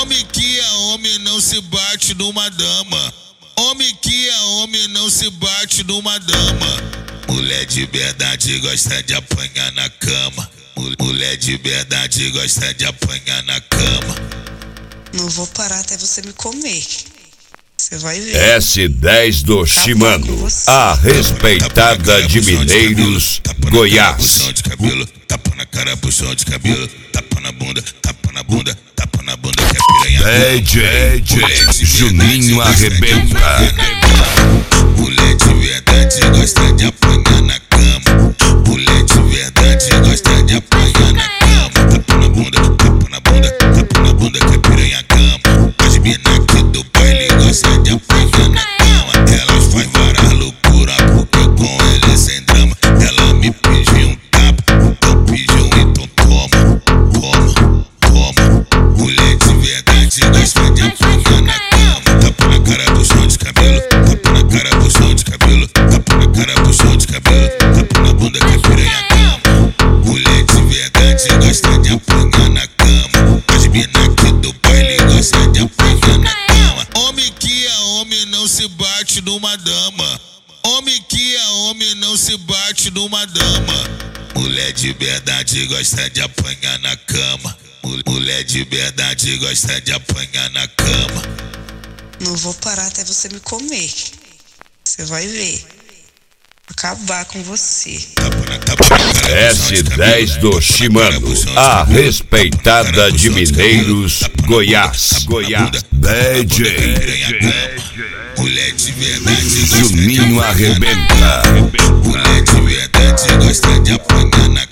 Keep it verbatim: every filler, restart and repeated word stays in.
Homem que é homem não se bate numa dama. Homem que é homem não se bate numa dama. Mulher de verdade gosta de apanhar na cama. Mulher de verdade gosta de apanhar na cama. Não vou parar até você me comer. Você vai ver. S dez do Shimano, a respeitada de Mineiros, Goiás. Puxão de cabelo, tapa na cara, puxão de cabelo, tapa na bunda, tapa na bunda, tapa na bunda que é piranha. D J Juninho arrebenta. Mulher de verdade gosta de apanhar na cama. Mulher de verdade gosta de apanhar na cama. Tapa na bunda, tapa na bunda, tapa na bunda que é piranha cama. As mina aqui do baile gostam de apanhar na cama. Elas faz várias loucuras porque com ele sem drama. Ela me pediu um tapa, então pediu então toma, toma, toma. Mulher de verdade gosta de apanhar na cama. Tapa na cara, puxão de cabelo, tapa na cara, puxão de cabelo, tapa na cara, puxão de cabelo, tapa na bunda que é piranha cama. Mulher de verdade gosta de apanhar na cama. As mina aqui do baile gostam de apanhar na cama. Homem que é homem não se bate numa dama. Homem que é homem não se bate numa dama. Mulher de verdade gosta de apanhar na cama. Mulher de verdade gosta de apanhar na cama. Não vou parar até você me comer. Você vai ver. Acabar com você. S dez do Shimano, a respeitada de Mineiros, Goiás. Goiás. D J Mulher de verdade Juninho arrebenta. Mulher de verdade gosta de apanhar na